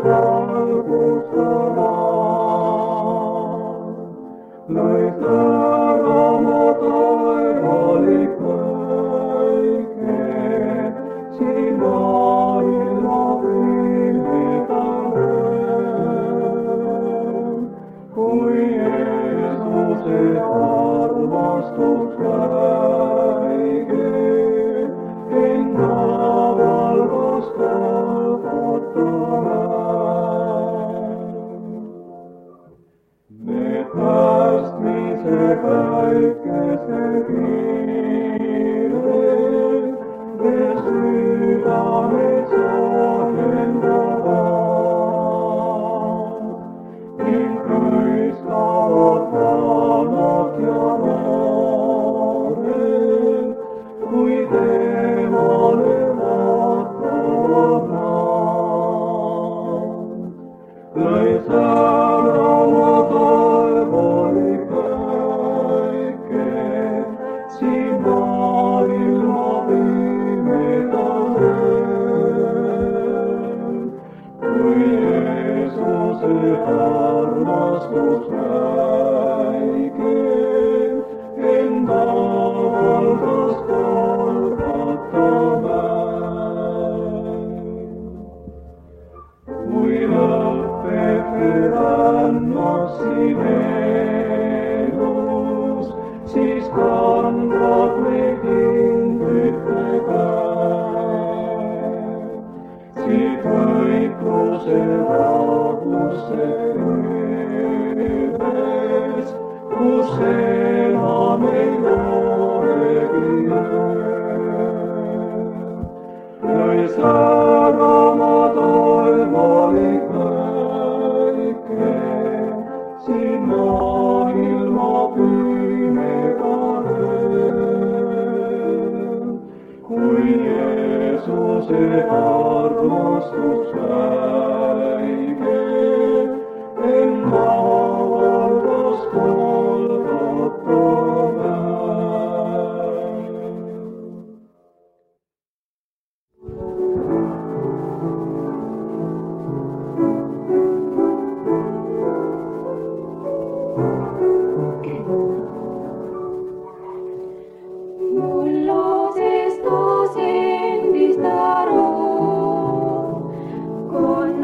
valgustama. Lõid ära taevalik kõike, siin maailma pimedal. Kui Jeesuse armastus väike, enda valgust tõotab. Need päästmise päikese kiired, need südameid soojendavad, ning hõiskavad vanad ja noored, kui temale vaatavad nad. Lõis ära oma taevalik päike, siin maailma pimedal. Kui Jeesuse armastus väike, enda valgust Golgata kui lõpeb erannas siin elus, siis kandvad meid inglite käed. Siit võitluse rahusse jõudes, kus enam ei nooregi lõis ära oma taevalik päike, siin maailma pimedal. Kui Jeesuse armastus väike, enda valgust Golgata. Mullusest endist aru, con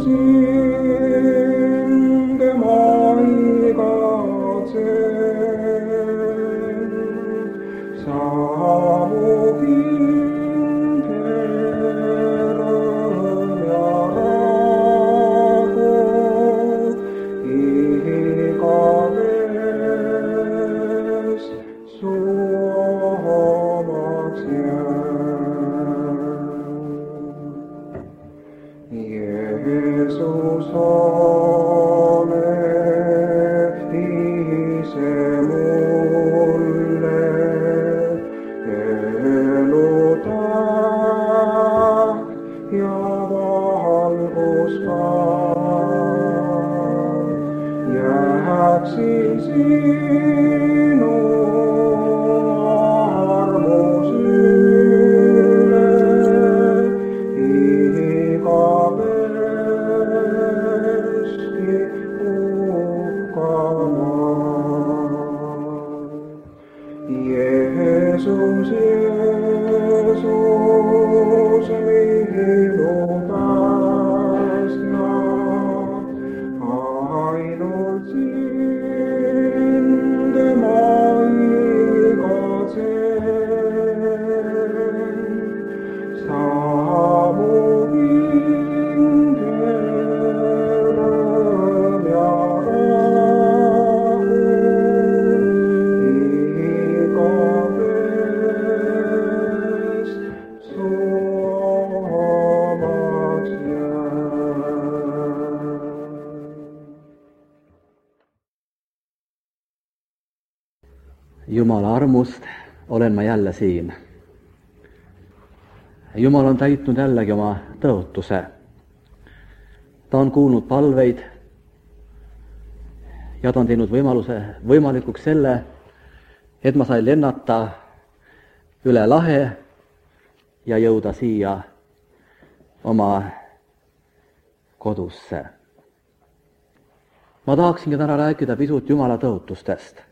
sind ma igatsen, samu kinderõõm ja rahu, igavest su omaks jääb. Jeesus oled ise mulle elutäht ja valguskaar. Jääksin sinu armus üle igavesti uhkama. Jeesus, Jeesus, minu päästja, ainult sind ma igatsen, samu kinderõõm ja rahu, igavest su omaks jääb. Jumala armust olen ma jälle siin. Jumal on täitnud jällegi oma tõotuse. Ta on kuulnud palveid ja ta on teinud võimalikuks selle, et ma sain lennata üle lahe ja jõuda siia oma kodusse. Ma tahaksingi täna rääkida pisut Jumala tõotustest.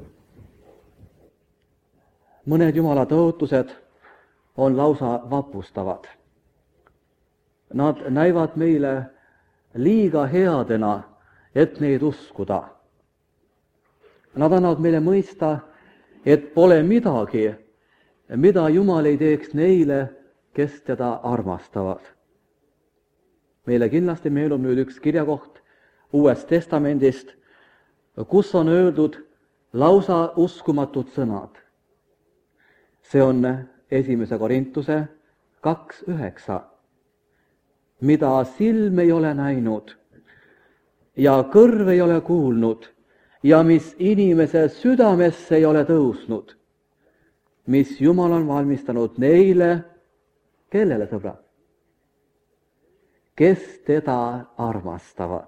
Mõned Jumala tõotused on lausa vapustavad. Nad näivad meile liiga headena, et neid uskuda. Nad annavad meile mõista, et pole midagi, mida Jumal ei teeks neile, kes teda armastavad. Meile kindlasti meenub nüüd üks kirjakoht Uuest Testamendist, kus on öeldud lausa uskumatud sõnad. See on 1. Korintuse 2:9. Mida silm ei ole näinud ja kõrv ei ole kuulnud ja mis inimese südamesse ei ole tõusnud, mis Jumal on valmistanud neile, kellele, sõbrad? Kes teda armastavad.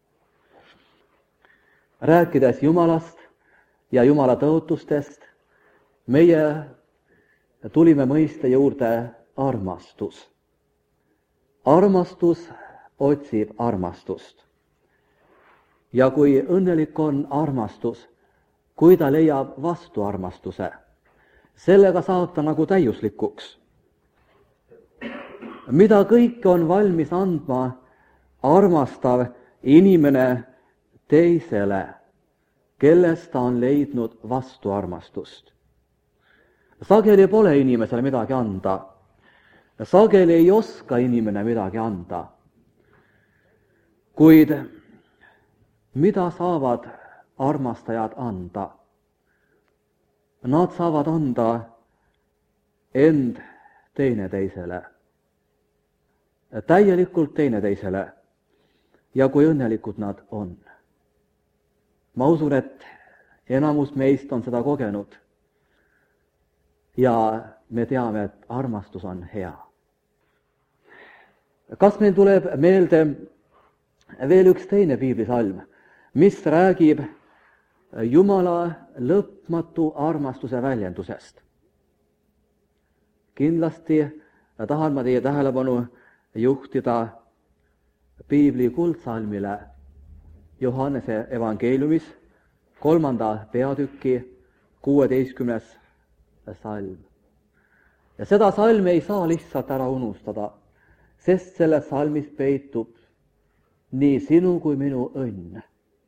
Rääkides Jumalast ja Jumala tõotustest, meie tulime mõiste juurde armastus. Armastus otsib armastust. Ja kui õnnelik on armastus, kui ta leiab vastuarmastuse, sellega saab ta nagu täiuslikuks. Mida kõike on valmis andma armastav inimene teisele, kellest ta on leidnud vastuarmastust. Sageli pole inimesele midagi anda. Sageli ei oska inimene midagi anda. Kuid mida saavad armastajad anda? Nad saavad anda end teineteisele. Täielikult teineteisele. Ja kui õnnelikud nad on. Ma usun, et enamus meist on seda kogenud. Ja me teame, et armastus on hea. Kas meil tuleb meelde veel üks teine piiblisalm, mis räägib Jumala lõpmatu armastuse väljendusest? Kindlasti tahan ma teie tähelepanu juhtida piibli kuldsalmile Johannese evangeeliumis 3. peatüki 16. salm. Ja seda salmi ei saa lihtsalt ära unustada, sest selles salmis peitub nii sinu kui minu õnn.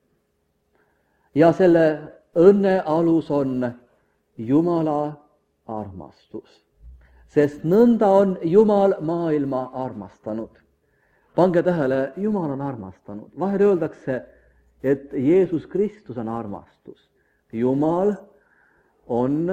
Ja selle õnne alus on Jumala armastus. Sest nõnda on Jumal maailma armastanud. Pange tähele, Jumal on armastanud. Vahel öeldakse, et Jeesus Kristus on armastus. Jumal on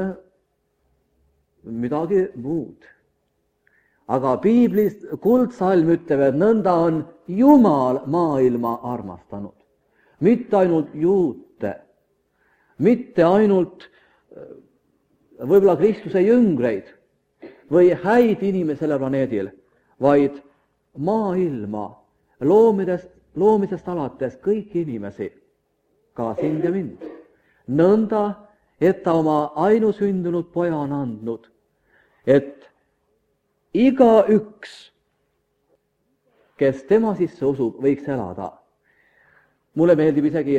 midagi muud. Aga piiblis kuldsalm ütleb, et nõnda on Jumal maailma armastanud. Mitte ainult juute, mitte ainult võib-olla Kristuse jüngreid või häid inimesi selle planeedil, vaid maailma loomisest alates kõiki inimesi, ka sind ja mind. Nõnda, et ta oma ainusündinud poja on andnud, et igaüks, kes tema sisse usub, võiks elada. Mulle meeldib isegi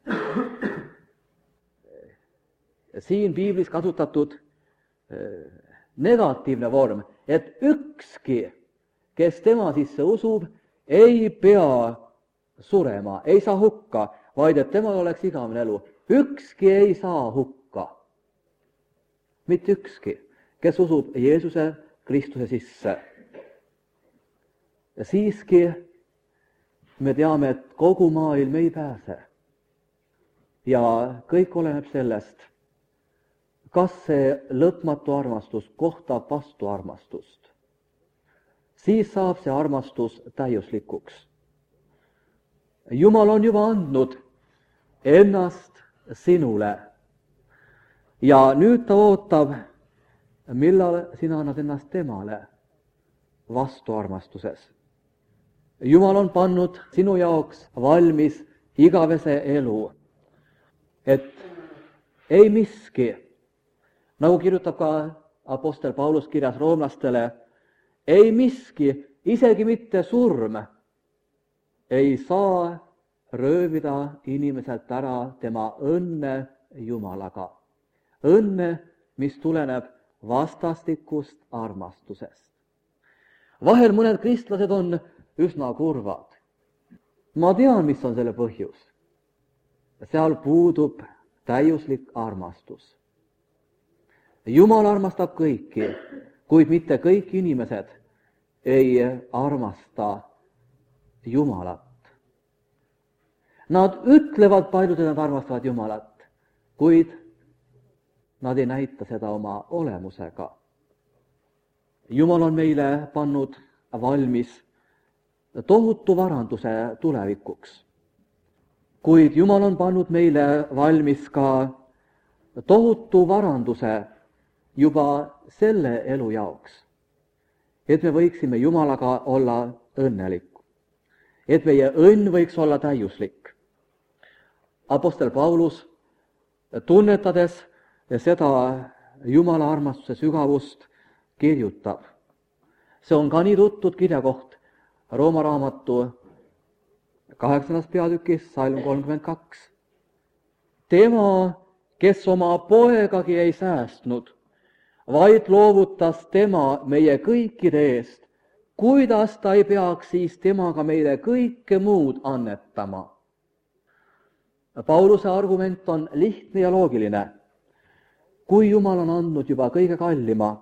siin piiblis kasutatud negatiivne vorm, et ükski, kes tema sisse usub, ei pea surema, ei saa hukka, vaid et temal oleks igavene elu. Ükski ei saa hukka. Mitte ükski, kes usub Jeesuse Kristuse sisse. Ja siiski me teame, et kogu maailm ei pääse. Ja kõik oleneb sellest, kas see lõpmatu armastus kohtab vastu armastust. Siis saab see armastus täiuslikuks. Jumal on juba andnud ennast sinule. Ja nüüd ta ootab, millal sina annad ennast temale vastu armastuses. Jumal on pannud sinu jaoks valmis igavese elu, et ei miski, nagu kirjutab ka apostel Paulus kirjas roomlastele, ei miski, isegi mitte surm, ei saa röövida inimeselt ära tema õnne Jumalaga. Õnne, mis tuleneb vastastikust armastusest. Vahel mõned kristlased on üsna kurvad. Ma tean, mis on selle põhjus. Seal puudub täiuslik armastus. Jumal armastab kõiki, kuid mitte kõik inimesed ei armasta Jumalat. Nad ütlevad paljud, et nad armastavad Jumalat, kuid nad ei näita seda oma olemusega. Jumal on meile pannud valmis tohutu varanduse tulevikuks. Kuid Jumal on pannud meile valmis ka tohutu varanduse juba selle elu jaoks, et me võiksime Jumalaga olla õnnelik, et meie õnn võiks olla täiuslik. Apostel Paulus, tunnetades seda Jumala armastuse sügavust, kirjutab. See on ka nii tuttud kirjakoht Rooma raamatu 8. peatükis, salm 32. Tema, kes oma poegagi ei säästnud, vaid loovutas tema meie kõikide eest, kuidas ta ei peaks siis temaga meile kõike muud annetama. Pauluse argument on lihtne ja loogiline. Kui Jumal on andnud juba kõige kallima,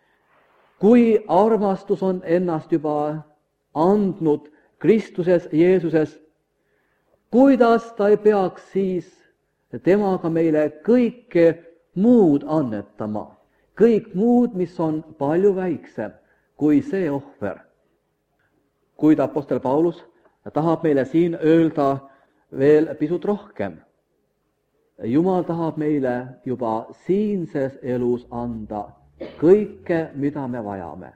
kui armastus on ennast juba andnud Kristuses Jeesuses, kuidas ta ei peaks siis temaga meile kõike muud annetama, kõik muud, mis on palju väiksem kui see ohver. Kuid apostel Paulus tahab meile siin öelda veel pisut rohkem. Jumal tahab meile juba siinses elus anda kõike, mida me vajame.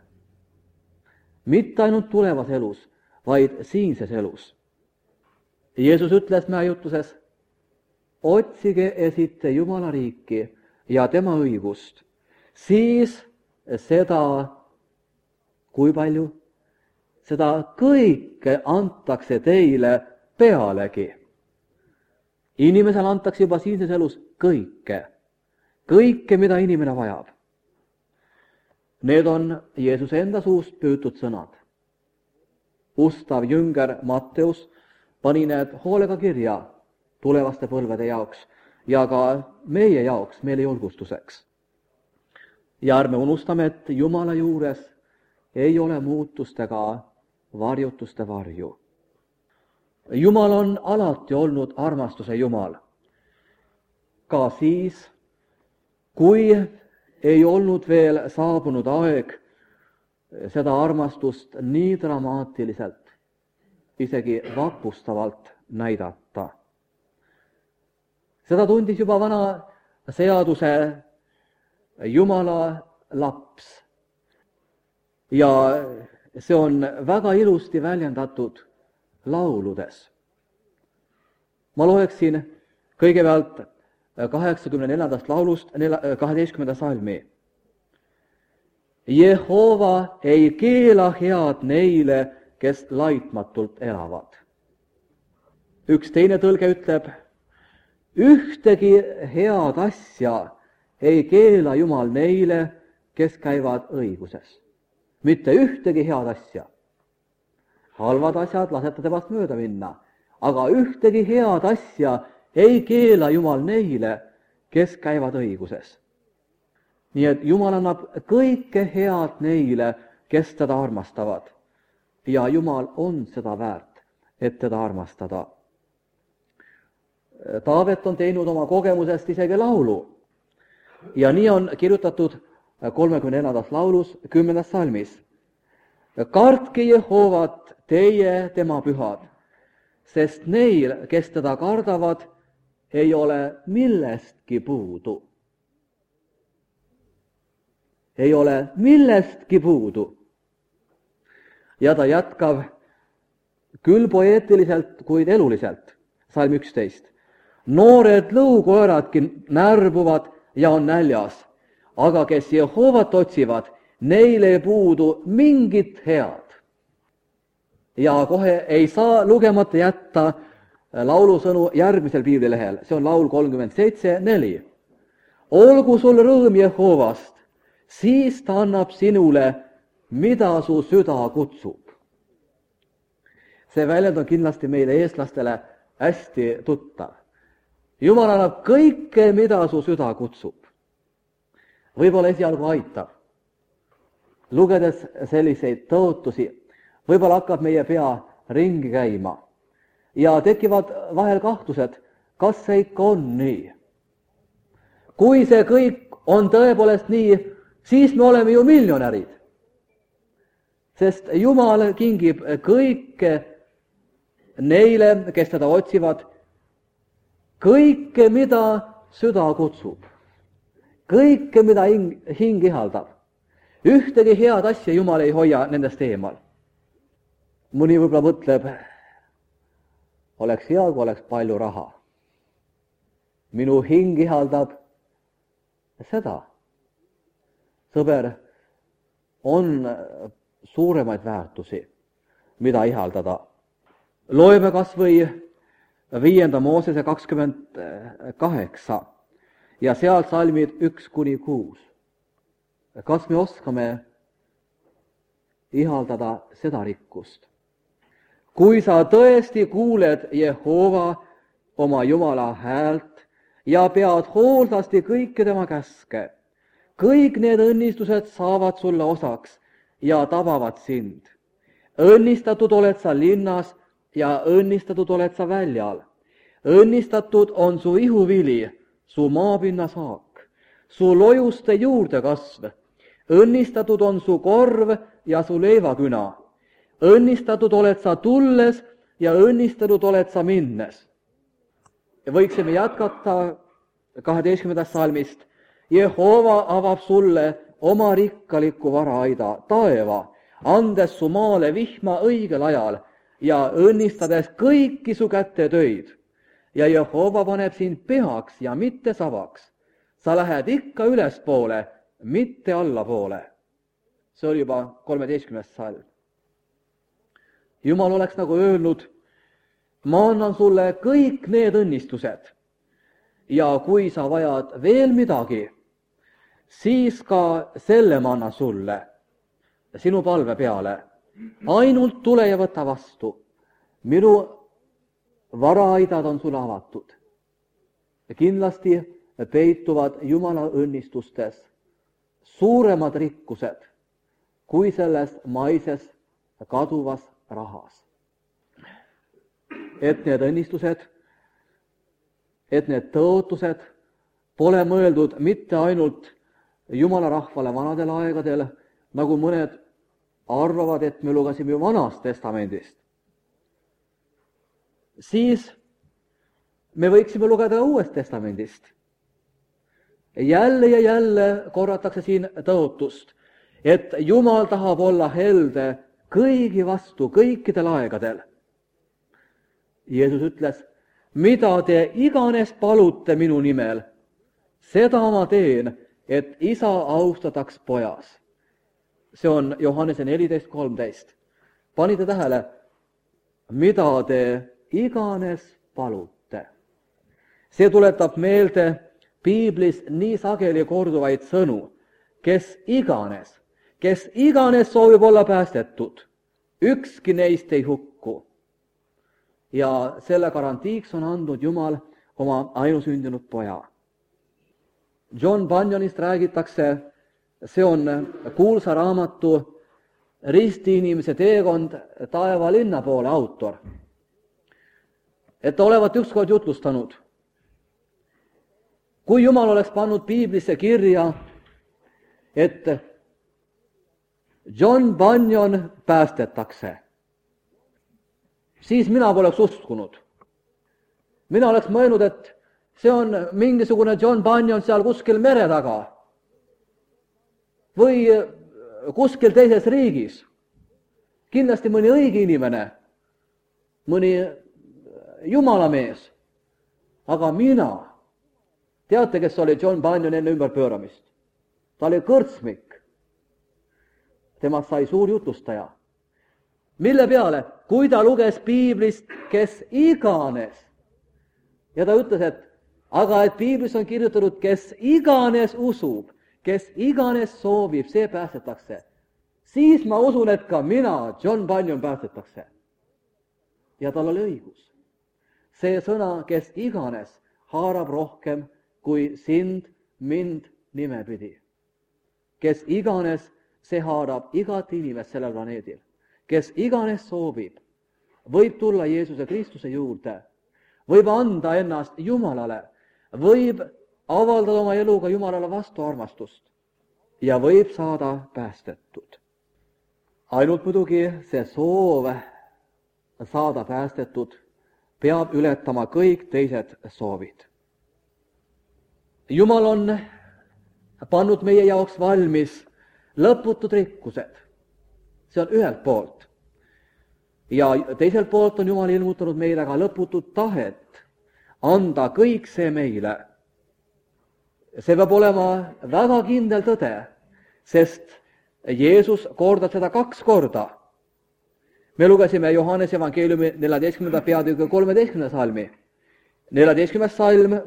Mitte ainult tulevas elus, vaid siinses elus. Jeesus ütles meie jutluses, otsige esite Jumala riiki ja tema õigust, siis seda, kui palju? Seda kõike antakse teile pealegi. Inimesel antakse juba siinses elus kõike, mida inimene vajab. Need on Jeesuse enda suust püütud sõnad. Ustav jünger Matteus pani need hoolega kirja tulevaste põlvede jaoks ja ka meie jaoks, meile julgustuseks. Ja ärme unustame, et Jumala juures ei ole muutust ega varjutuste varju. Jumal on alati olnud armastuse Jumal. Ka siis, kui ei olnud veel saabunud aeg seda armastust nii dramaatiliselt, isegi vapustavalt näidata. Seda tundis juba vana seaduse Jumala laps. Ja see on väga ilusti väljendatud lauludes. Ma loeksin kõigepealt 84. laulust 12. salmi. Jehova ei keela head neile, kes laitmatult elavad. Üks teine tõlge ütleb, ühtegi head asja ei keela Jumal neile, kes käivad õiguses. Mitte ühtegi head asja. Halvad asjad lasete temast mööda minna, aga ühtegi head asja ei keela Jumal neile, kes käivad õiguses. Nii et Jumal annab kõike head neile, kes teda armastavad. Ja Jumal on seda väärt, et teda armastada. Taavet on teinud oma kogemusest isegi laulu. Ja nii on kirjutatud 34. laulus 10. salmis. Kartke Jehovat, teie tema pühad, sest neil, kes teda kardavad, ei ole millestki puudu. Ei ole millestki puudu. Ja ta jätkab küll poeetiliselt, kuid eluliselt. Salm 11. Noored lõukoeradki närbuvad ja on näljas, aga kes Jehovat otsivad, neil ei puudu mingit head. Ja kohe ei saa lugemata jätta laulusõnu järgmisel piiblilehel. See on laul 37:4. Olgu sul rõõm Jehovast, siis ta annab sinule, mida su süda kutsub. See väljend on kindlasti meile eestlastele hästi tuttav. Jumal annab kõike, mida su süda kutsub. Võib-olla esialgu aitab. Lugedes selliseid tõotusi, võib-olla hakkab meie pea ringi käima ja tekivad vahel kahtlused, kas see ikka on nii. Kui see kõik on tõepoolest nii, siis me oleme ju miljonärid. Sest Jumal kingib kõike neile, kes teda otsivad, kõike, mida süda kutsub, kõike, mida hing ihaldab. Ühtegi head asja Jumal ei hoia nendest eemal. Mõni võib-olla mõtleb, oleks hea, kui oleks palju raha. Minu hing ihaldab seda. Sõber, on suuremaid väärtusi, mida ihaldada. Loeme kas või 5. Moosese 28 ja seal salmid 1-6. Kas me oskame ihaldada seda rikkust? Kui sa tõesti kuuled Jehova oma Jumala häält ja pead hooldasti kõiki tema käske, kõik need õnnistused saavad sulle osaks ja tabavad sind. Õnnistatud oled sa linnas ja õnnistatud oled sa väljal. Õnnistatud on su ihuvili, su maapinna saak, su lojuste juurdekasv. Õnnistatud on su korv ja su leivaküna. Õnnistatud oled sa tulles ja õnnistatud oled sa minnes. Võiksime jätkata 12. salmist. Jehova avab sulle oma rikkaliku varaaida, taeva, andes su maale vihma õigel ajal ja õnnistades kõiki su kätetöid. Ja Jehova paneb sind pühaks ja mitte savaks. Sa lähed ikka ülespoole, mitte allapoole. See oli juba 13. salm. Jumal oleks nagu öelnud, ma annan sulle kõik need õnnistused ja kui sa vajad veel midagi, siis ka selle ma annan sulle sinu palve peale. Ainult tule ja võta vastu. Minu varaaidad on sulle avatud. Kindlasti peituvad Jumala õnnistustes suuremad rikkused kui selles maises kaduvas rahas. Et need õnnistused, et need tõotused pole mõeldud mitte ainult Jumala rahvale vanadel aegadel, nagu mõned arvavad, et me lugesime ju Vanast Testamendist. Siis me võiksime lugeda Uuest Testamendist. Jälle ja jälle korratakse siin tõotust, et Jumal tahab olla helde kõigi vastu, kõikidel aegadel. Jeesus ütles, mida te iganes palute minu nimel, seda ma teen, et isa austataks pojas. See on Johannese 14:13. Panite tähele, mida te iganes palute. See tuletab meelde piiblis nii sageli korduvaid sõnu, kes iganes soovib olla päästetud, ükski neist ei hukku. Ja selle garantiiks on andnud Jumal oma ainusündinud poja. John Bunyanist räägitakse, see on kuulsa raamatu Ristiinimese teekond taevalinna poole autor. Et ta olevat ükskord jutlustanud, kui Jumal oleks pannud piiblisse kirja, et John Bunyan päästetakse, siis mina poleks uskunud. Mina oleks mõelnud, et see on mingisugune John Bunyan seal kuskil mere taga või kuskil teises riigis. Kindlasti mõni õige inimene, mõni jumalamees. Aga mina, teate, kes oli John Bunyan enne ümberpööramist? Ta oli kõrtsmik. Temast sai suur jutlustaja. Mille peale, kui ta luges piiblist, kes iganes, ja ta ütles, et aga et piiblis on kirjutatud, kes iganes usub, kes iganes soovib, see päästetakse. Siis ma usun, et ka mina, John Bunyan, päästetakse. Ja tal oli õigus. See sõna, kes iganes, haarab rohkem kui sind, mind nimepidi. Kes iganes, see haarab igat inimest sellel planeedil. Kes iganes soovib, võib tulla Jeesuse Kristuse juurde, võib anda ennast Jumalale, võib avaldada oma eluga Jumalale vastu armastust ja võib saada päästetud. Ainult muidugi see soov saada päästetud peab ületama kõik teised soovid. Jumal on pannud meie jaoks valmis lõputud rikkused. See on ühelt poolt. Ja teiselt poolt on Jumal ilmutanud meile ka lõputut tahet anda kõik see meile. See peab olema väga kindel tõde, sest Jeesus kordab seda 2 korda. Me lugesime Johannese evangeeliumi 14. peatüki 13. salmi. 14. salm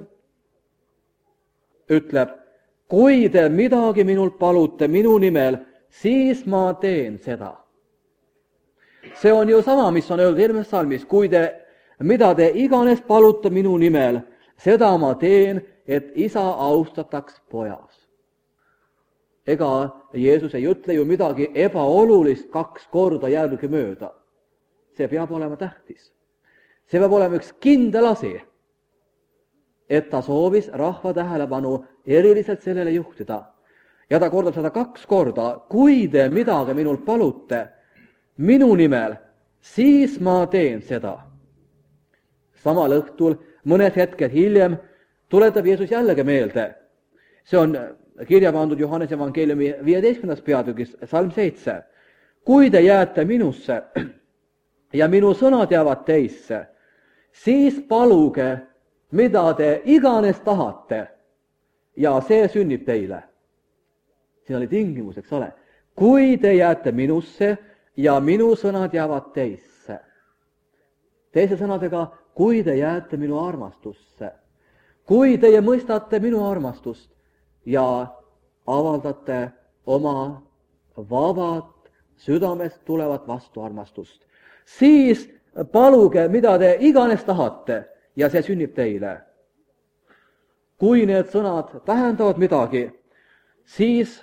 ütleb, kui te midagi minult palute minu nimel, siis ma teen seda. See on ju sama, mis on öeldud eelmises salmis, mida te iganes palute minu nimel, seda ma teen, et isa austataks pojas. Ega Jeesus ei ütle ju midagi ebaolulist 2 korda järgi mööda. See peab olema tähtis. See peab olema üks kindel asi, et ta soovis rahva tähelepanu eriliselt sellele juhtida. Ja ta kordab seda 2 korda, kui te midagi minult palute minu nimel, siis ma teen seda. Samal õhtul, mõned hetked hiljem, tuletab Jeesus jällegi meelde. See on kirja pandud Johannese evangeeliumi 15. peatükis, salm 7. Kui te jääte minusse ja minu sõnad jäävad teisse, siis paluge, mida te iganes tahate, ja see sünnib teile. Siin oli tingimus, eks ole. Kui te jääte minusse ja minu sõnad jäävad teisse. Teise sõnadega, kui te jääte minu armastusse. Kui teie mõistate minu armastust ja avaldate oma vabat südamest tulevat vastuarmastust, siis paluge, mida te iganes tahate ja see sünnib teile. Kui need sõnad tähendavad midagi, siis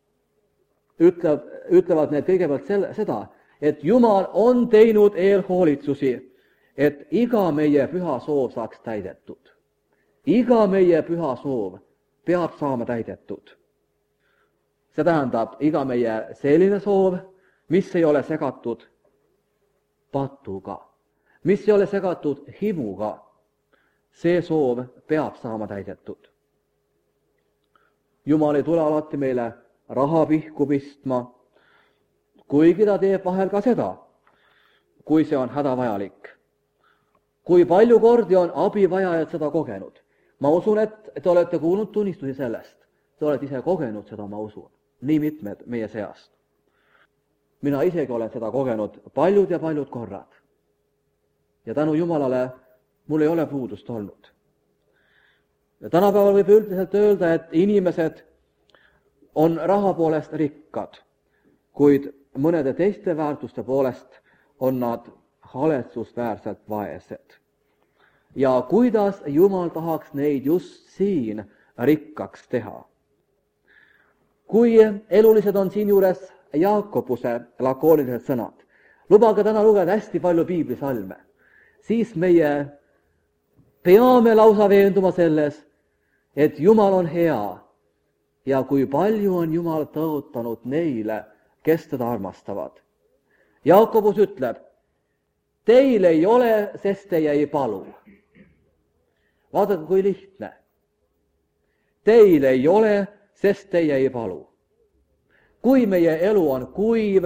ütlevad need kõigepealt seda, et Jumal on teinud eelhoolitsusi, et iga meie püha soov saaks täidetud. Iga meie püha soov peab saama täidetud. See tähendab iga meie selline soov, mis ei ole segatud patuga, mis ei ole segatud himuga. See soov peab saama täidetud. Jumal ei tule alati meile raha pihku pistma, kuigi ta teeb vahel ka seda, kui see on hädavajalik. Kui palju kordi on abivajajad seda kogenud? Ma usun, et te olete kuulnud tunnistusi sellest. Te olete ise kogenud seda, ma usun. Nii mitmed meie seast. Mina isegi olen seda kogenud paljud ja paljud korrad. Ja tänu Jumalale mul ei ole puudust olnud. Ja tänapäeval võib üldiselt öelda, et inimesed on raha poolest rikkad, kuid mõnede teiste väärtuste poolest on nad haletsusväärselt vaesed. Ja kuidas Jumal tahaks neid just siin rikkaks teha? Kui elulised on siinjuures Jaakobuse lakoonilised sõnad, lubage täna lugeda hästi palju piiblisalme, siis meie peame lausa veenduma selles, et Jumal on hea ja kui palju on Jumal tõotanud neile, kes teda armastavad. Jaakobus ütleb, teil ei ole, sest teie ei palu. Vaadake, kui lihtne. Teil ei ole, sest teie ei palu. Kui meie elu on kuiv,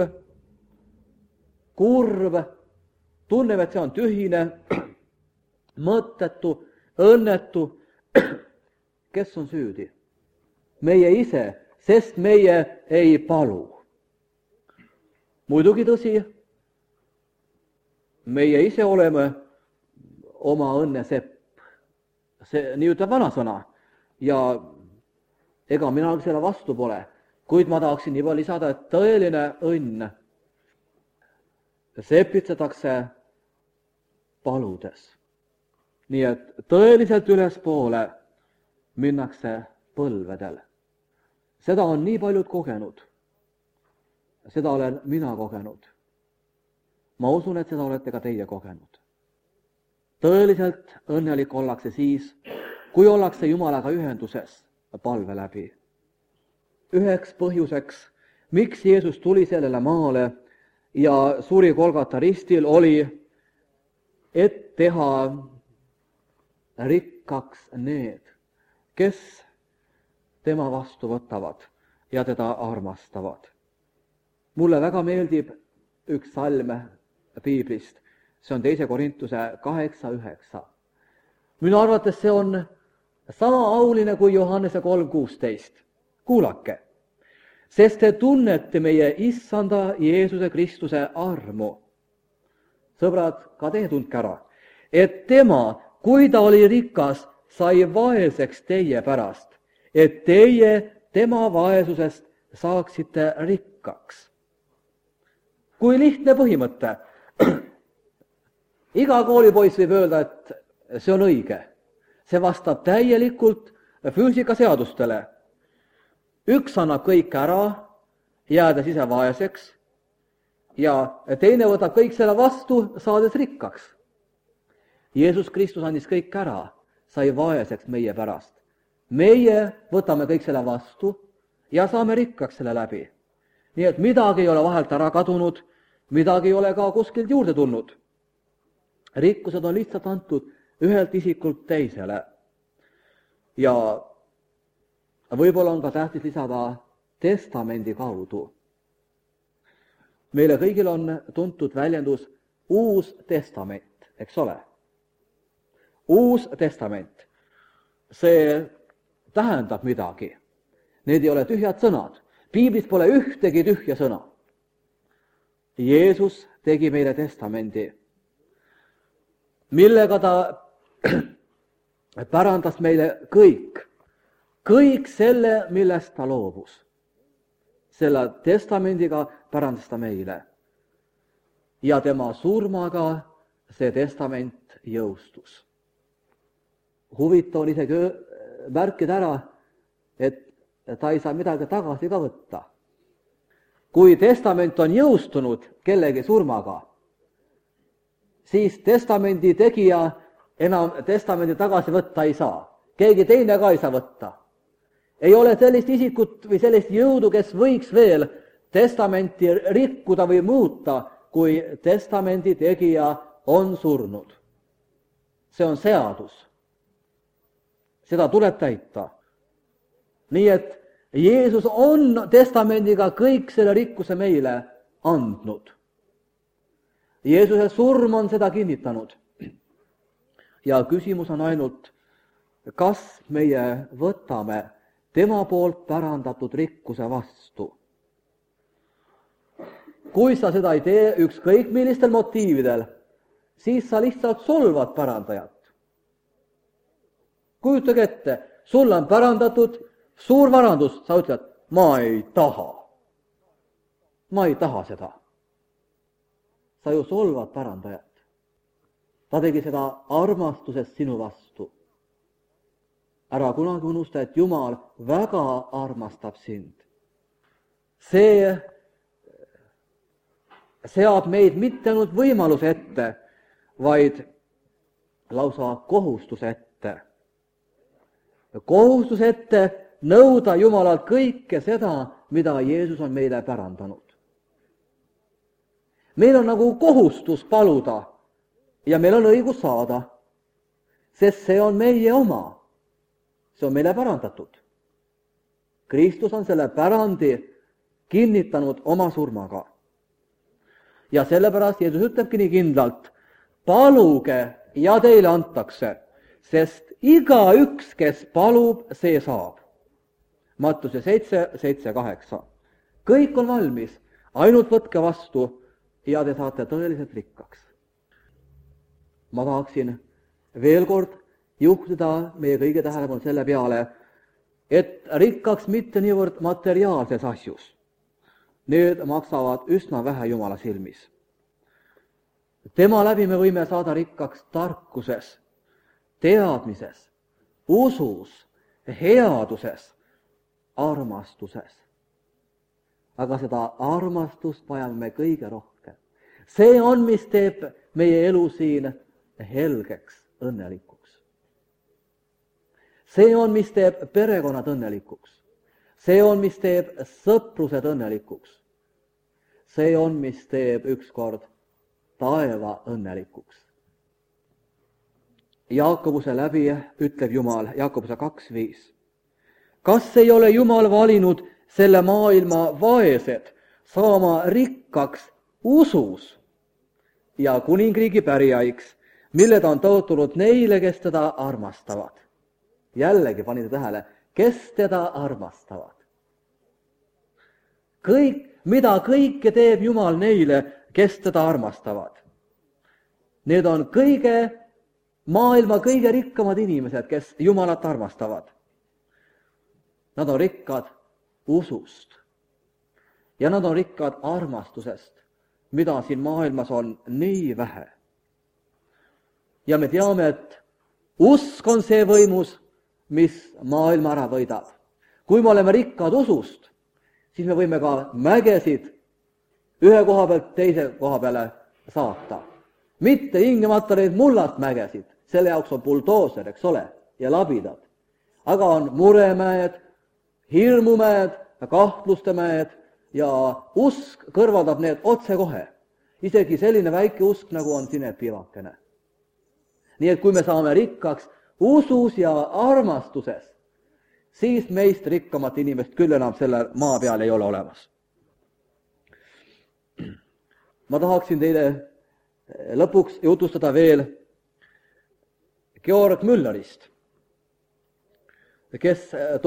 kurv, tunneme, et see on tühine, mõttetu, õnnetu, kes on süüdi? Meie ise, sest meie ei palu. Muidugi tõsi, meie ise oleme oma õnne sepp. See nii ütleb vanasõna ja ega mina selle vastu pole, kuid ma tahaksin juba lisada, et tõeline õnn sepitsetakse paludes. Nii et tõeliselt ülespoole minnakse põlvedel. Seda on nii paljud kogenud. Seda olen mina kogenud. Ma usun, et seda olete ka teie kogenud. Tõeliselt õnnelik ollakse siis, kui ollakse Jumalaga ühenduses palve läbi. Üheks põhjuseks, miks Jeesus tuli sellele maale ja suri Golgata ristil, oli, et teha rikkaks need, kes tema vastu võtavad ja teda armastavad. Mulle väga meeldib üks salm piiblist. See on 2. Korintuse 8:9. Minu arvates see on sama auline kui Johannese 3:16. Kuulake, sest te tunnete meie issanda Jeesuse Kristuse armu. Sõbrad, ka teie tundke ära, et tema, kui ta oli rikas, sai vaeseks teie pärast, et teie tema vaesusest saaksite rikkaks. Kui lihtne põhimõte. Iga koolipoiss võib öelda, et see on õige. See vastab täielikult füüsikaseadustele. Üks annab kõik ära, jäädes ise vaeseks, ja teine võtab kõik selle vastu, saades rikkaks. Jeesus Kristus andis kõik ära, sai vaeseks meie pärast. Meie võtame kõik selle vastu ja saame rikkaks selle läbi. Nii et midagi ei ole vahelt ära kadunud, midagi ei ole ka kuskilt juurde tulnud. Rikkused on lihtsalt antud ühelt isikult teisele. Ja võib-olla on ka tähtis lisada testamendi kaudu. Meile kõigil on tuntud väljendus Uus testament, eks ole? Uus testament. See tähendab midagi. Need ei ole tühjad sõnad. Piiblis pole ühtegi tühja sõna. Jeesus tegi meile testamendi, millega ta pärandas meile kõik selle, millest ta loobus. Selle testamendiga pärandas ta meile. Ja tema surmaga see testament jõustus. Huvitav on isegi märkida ära, et ta ei saa midagi tagasi ka võtta. Kui testament on jõustunud kellegi surmaga, siis testamendi tegija enam testamendi tagasi võtta ei saa. Keegi teine ka ei saa võtta. Ei ole sellist isikut või sellist jõudu, kes võiks veel testamenti rikkuda või muuta, kui testamendi tegija on surnud. See on seadus. Seda tuleb täita. Nii et Jeesus on testamendiga kõik selle rikkuse meile andnud. Jeesuse surm on seda kinnitanud. Ja küsimus on ainult, kas meie võtame tema poolt pärandatud rikkuse vastu. Kui sa seda ei tee ükskõik millistel motiividel, siis sa lihtsalt solvad pärandajat. Kujutage ette, sul on pärandatud suur varandus, sa ütled, ma ei taha. Ma ei taha seda. Sa ju solvad pärandajat. Ta tegi seda armastusest sinu vastu. Ära kunagi unusta, et Jumal väga armastab sind. See seab meid mitte ainult võimaluse ette, vaid lausa kohustuse ette. Kohustus ette nõuda Jumalalt kõike seda, mida Jeesus on meile pärandanud. Meil on nagu kohustus paluda ja meil on õigus saada, sest see on meie oma. See on meile pärandatud. Kristus on selle pärandi kinnitanud oma surmaga. Ja sellepärast Jeesus ütlebki nii kindlalt, paluge ja teile antakse, sest igaüks, kes palub, see saab. Mattuse 7:8. Kõik on valmis, ainult võtke vastu ja te saate tõeliselt rikkaks. Ma tahaksin veel kord juhtida meie kõige tähelepanu selle peale, et rikkaks mitte niivõrd materiaalses asjus. Need maksavad üsna vähe Jumala silmis. Tema läbi me võime saada rikkaks tarkuses, teadmises, usus, headuses, armastuses. Aga seda armastust vajame me kõige rohkem. See on, mis teeb meie elu siin helgeks, õnnelikuks. See on, mis teeb perekonnad õnnelikuks. See on, mis teeb sõprused õnnelikuks. See on, mis teeb ükskord taeva õnnelikuks. Jaakobuse läbi ütleb Jumal, Jaakobuse 2:5. Kas ei ole Jumal valinud selle maailma vaesed saama rikkaks usus ja kuningriigi pärijaiks, mille ta on tõotunud neile, kes teda armastavad? Jällegi panite tähele, kes teda armastavad. Mida kõike teeb Jumal neile, kes teda armastavad? Need on maailma kõige rikkamad inimesed, kes Jumalat armastavad. Nad on rikkad usust ja nad on rikkad armastusest, mida siin maailmas on nii vähe. Ja me teame, et usk on see võimus, mis maailma ära võidab. Kui me oleme rikkad usust, siis me võime ka mägesid ühe koha pealt teise koha peale saata. Mitte tingimata neid mullast mägesid, selle jaoks on buldooser, eks ole, ja labidad. Aga on muremäed, hirmumäed, kahtluste mäed ja usk kõrvaldab need otsekohe. Isegi selline väike usk, nagu on sinepivakene. Nii et kui me saame rikkaks usus ja armastuses, siis meist rikkamat inimest küll enam selle maa peal ei ole olemas. Ma tahaksin teile lõpuks jutustada veel Georg Müllerist, kes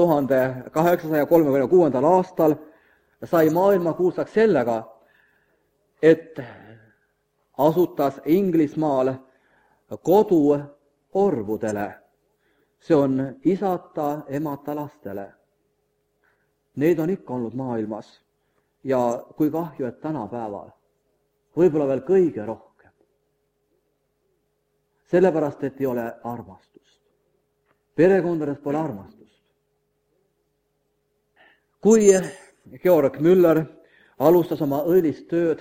1836. aastal sai maailmakuulsaks sellega, et asutas Inglismaal kodu orvudele. See on isata, emata lastele. Need on ikka olnud maailmas ja kui kahju, et tänapäeval võib-olla veel kõige rohkem. sellepärast, et ei ole armastust. Perekondades pole armastust. Kui Georg Müller alustas oma õilist tööd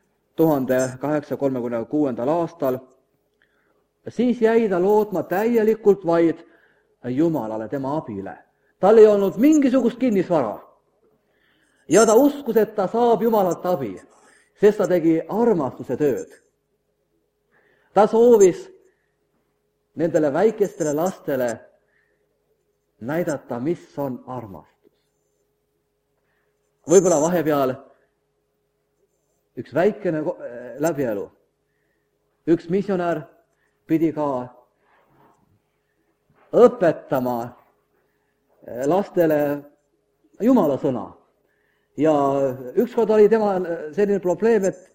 1836. aastal, siis jäi ta lootma täielikult vaid Jumalale, tema abile. Tal ei olnud mingisugust kinnisvara. Ja ta uskus, et ta saab Jumalalt abi, sest ta tegi armastuse tööd. Ta soovis nendele väikestele lastele näidata, mis on armastus. Võib-olla vahepeal üks väikene läbielu. Üks missionär pidi ka õpetama lastele Jumala sõna. Ja ükskord oli tema selline probleem, et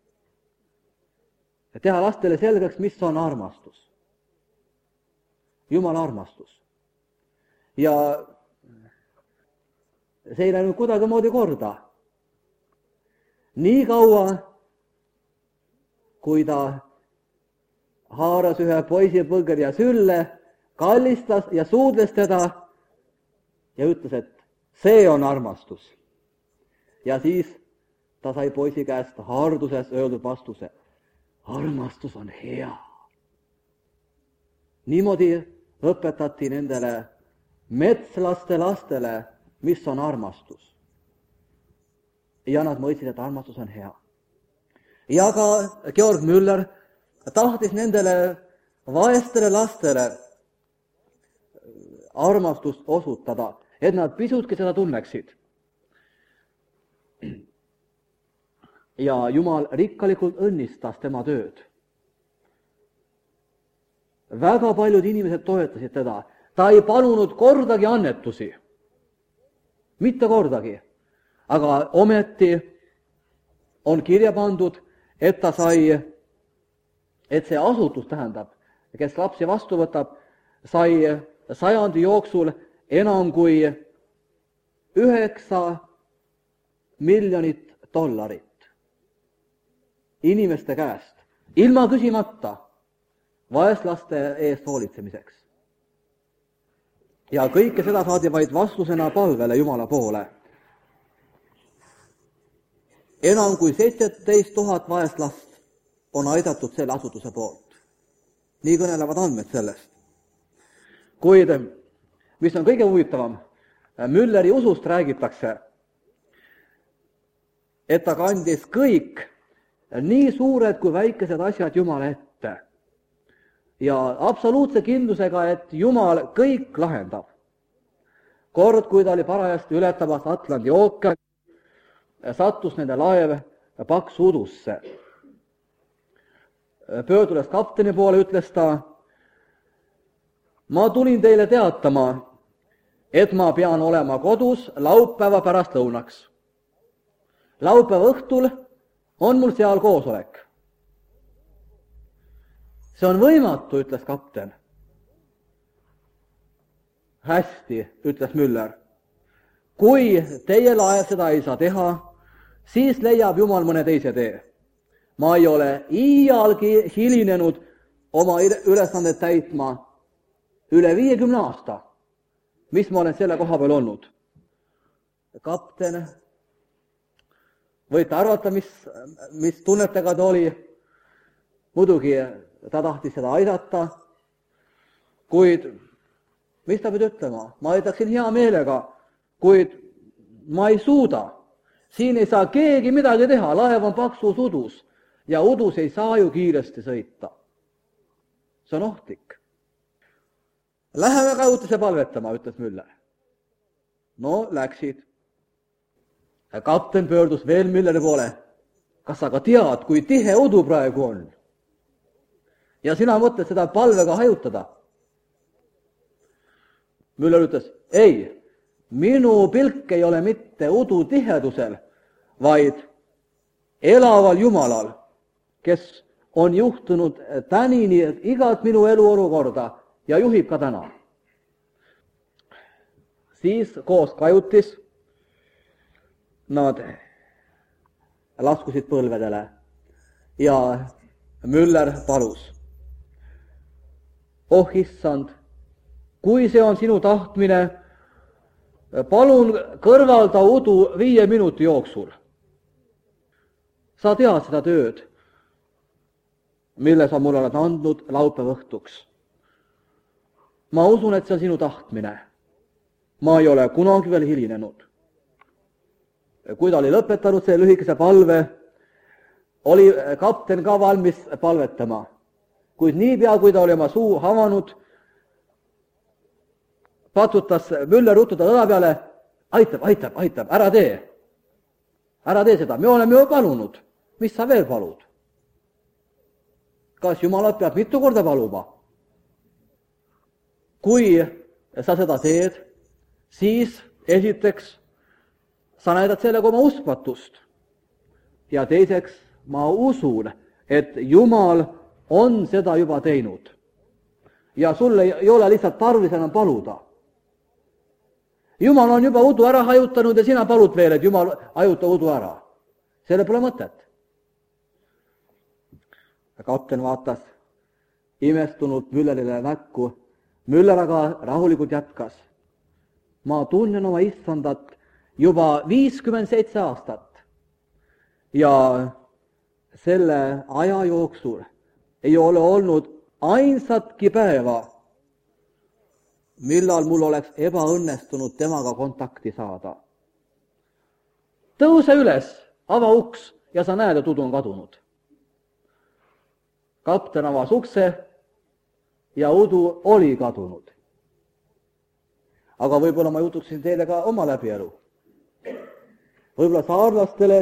teha lastele selgeks, mis on armastus. Jumala armastus. Ja see ei läinud kuidagimoodi korda. Nii kaua, kui ta haaras ühe poisi põgeri ja sülle, kallistas ja suudles teda ja ütles, et see on armastus. Ja siis ta sai poisi käest harduses öeldud vastuse. Armastus on hea. Niimoodi õpetati nendele metslaste lastele, mis on armastus. Ja nad mõistsid, et armastus on hea. Ja ka Georg Müller tahtis nendele vaestele lastele armastust osutada, et nad pisutki seda tunneksid. Ja Jumal rikkalikult õnnistas tema tööd. Väga paljud inimesed toetasid teda. Ta ei palunud kordagi annetusi. Mitte kordagi. Aga ometi on kirja pandud, et ta sai, et see asutus tähendab, kes lapsi vastu võtab, sai sajandi jooksul enam kui 9 miljonit $. Inimeste käest, ilma küsimata, vaeslaste eest hoolitsemiseks. Ja kõike seda saadi vaid vastusena palvele Jumala poole. Enam kui 17 000 vaeslast on aidatud selle asutuse poolt. Nii kõnelevad andmed sellest. Kuid, mis on kõige huvitavam, Mülleri usust räägitakse, et ta kandis kõik nii suured kui väikesed asjad Jumala ette. Ja absoluutse kindlusega, et Jumal kõik lahendab. Kord, kui ta oli parajasti ületamas Atlandi ookeani, sattus nende laev paksu udusse. Pöördudes kapteni poole, ütles ta, ma tulin teile teatama, et ma pean olema kodus laupäeva pärast lõunaks. Laupäeva õhtul on mul seal koosolek. See on võimatu, ütles kapten. Hästi, ütles Müller. Kui teie laev seda ei saa teha, siis leiab Jumal mõne teise tee. Ma ei ole iialgi hilinenud oma ülesandet täitma üle 50 aasta, mis ma olen selle koha peal olnud. Kapten, võite arvata, mis tunnetega ta oli. Muidugi ta tahtis seda aidata, kuid mis ta pidi ütlema? Ma aitaksin hea meelega, kuid ma ei suuda. Siin ei saa keegi midagi teha, laev on paksus udus ja udus ei saa ju kiiresti sõita. See on ohtlik. Läheme kajutise palvetama, ütles Müller. No, läksid. Kapten pöördus veel Mülleri poole. Kas sa ka tead, kui tihe udu praegu on? Ja sina mõtled seda palvega hajutada? Müller ütles, ei, minu pilk ei ole mitte udu tihedusel, vaid elaval Jumalal, kes on juhtunud tänini igat minu elu olukorda ja juhib ka täna. Siis koos kajutis nad laskusid põlvedele ja Müller palus. oh issand, kui see on sinu tahtmine, palun kõrvalda udu 5 minuti jooksul. Sa tead seda tööd, mille sa mulle oled andnud laupäeva õhtuks. Ma usun, et see on sinu tahtmine. Ma ei ole kunagi veel hilinenud. Kui ta oli lõpetanud selle lühikese palve, oli kapten ka valmis palvetama. Kuid niipea, kui ta oli oma suu avanud, patsutas Müller ruttu ta õla peale, aitab, ära tee. Ära tee seda, me oleme ju palunud. Mis sa veel palud? Kas Jumalat peab mitu korda paluma? Kui sa seda teed, siis esiteks sa näidad sellega oma uskmatust. Ja teiseks ma usun, et Jumal on seda juba teinud. Ja sul ei ole lihtsalt tarvis enam paluda. Jumal on juba udu ära hajutanud ja sina palud veel, et Jumal hajuta udu ära. Selle pole mõtet. Kapten vaatas imestunult Müllerile näkku. Müller aga rahulikult jätkas. Ma tunnen oma issandat juba 57 aastat. Ja selle aja jooksul ei ole olnud ainsatki päeva, millal mul oleks ebaõnnestunud temaga kontakti saada. Tõuse üles, ava uks ja sa näed, et udu on kadunud. Kapten avas ukse ja udu oli kadunud. Aga võib-olla ma jutuksin teile ka oma läbielu. Võib-olla saarlastele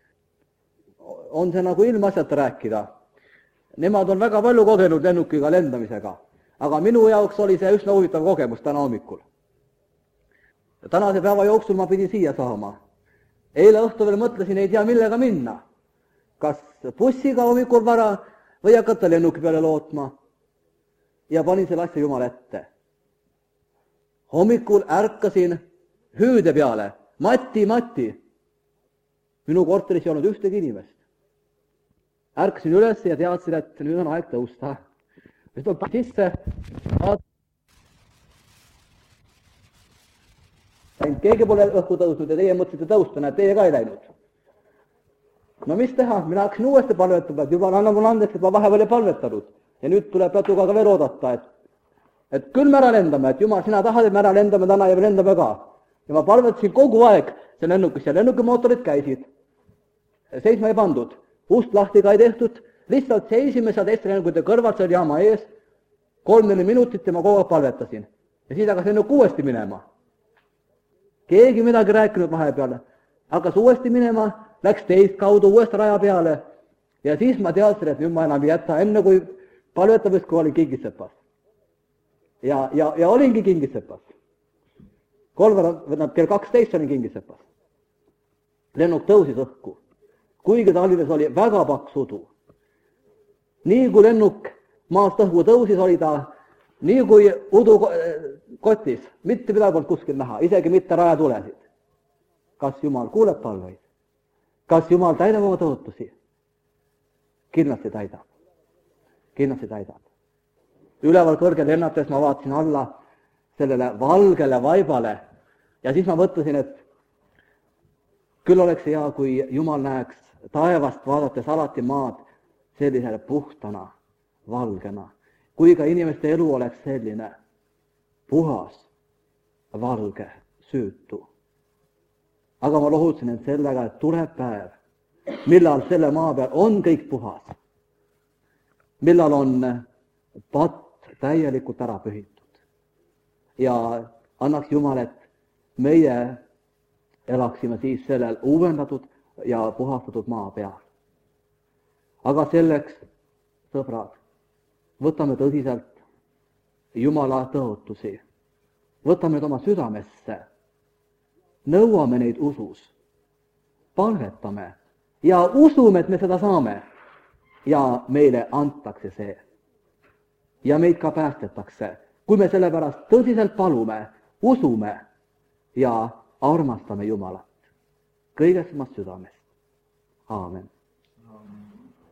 on see nagu ilmaasjata rääkida. Nemad on väga palju kogenud lennukiga lendamisega, aga minu jaoks oli see üsna huvitav kogemus täna hommikul. Tänase päeva jooksul ma pidin siia saama. Eile õhtu veel mõtlesin, ei tea millega minna. Kas bussiga hommikul vara või hakata lennuki peale lootma. Ja panin selle asja Jumala ette. Hommikul ärkasin hüüde peale. Mati. Minu korteris ei olnud ühtegi inimest. Ärkasin üles ja teadsin, et nüüd on aeg tõusta. Nüüd tuleb sisse. Keegi pole õhku tõusnud ja teie mõtlesite tõusta, näed, teie ka ei läinud. No mis teha, mina hakkasin uuesti palvetama, et Jumal anna mulle andeks, et ma vahepeal ei palvetanud. Ja nüüd tuleb natuke ka veel oodata, et küll me ära lendame, et Jumal, sina tahad, et me ära lendame täna ja me lendame ka. Ja ma palvetasin kogu aeg see lennukis ja lennukimootorid käisid. Seisma ei pandud, ust lahti ka ei tehtud, lihtsalt seisime seal teiste lennukite kõrvalt, see oli jaama ees, 3-4 minutit ja ma kogu aeg palvetasin. Ja siis hakkas lennuk uuesti minema. Keegi midagi rääkinud vahepeal, hakkas uuesti minema, läks teist kaudu uuesti raja peale ja siis ma teadsin, et nüüd ma enam ei jäta, enne kui palvetamist, kui olin Kingisepas. Ja olingi Kingisepas. Kell 12 olin Kingisepas. Lennuk tõusis õhku, kuigi talves oli väga paks udu. Nii kui lennuk maast õhku tõusis, oli ta nii kui udu kotis, mitte midagi polnud kuskil näha, isegi mitte rajatulesid. Kas Jumal kuuleb palveid? Kas Jumal täidab oma tõotusi? Kindlasti täidab. Üleval kõrgel lennates ma vaatasin alla sellele valgele vaibale ja siis ma mõtlesin, et küll oleks hea, kui Jumal näeks taevast vaadates alati maad sellisele puhtana, valgena, kui ka inimeste elu oleks selline puhas, valge, süütu. Aga ma lohutasin end sellega, et tuleb päev, millal selle maa peal on kõik puhas, millal on patt täielikult ära pühitud. Ja annaks Jumal, et meie elaksime siis sellel uuendatud ja puhastatud maa peal. Aga selleks, sõbrad, võtame tõsiselt Jumala tõotusi, võtame oma südamesse, nõuame neid usus, palvetame ja usume, et me seda saame ja meile antakse see. Ja meid ka päästetakse, kui me selle pärast tõsiselt palume, usume ja armastame Jumalat kõigest omast südamest. Aamen.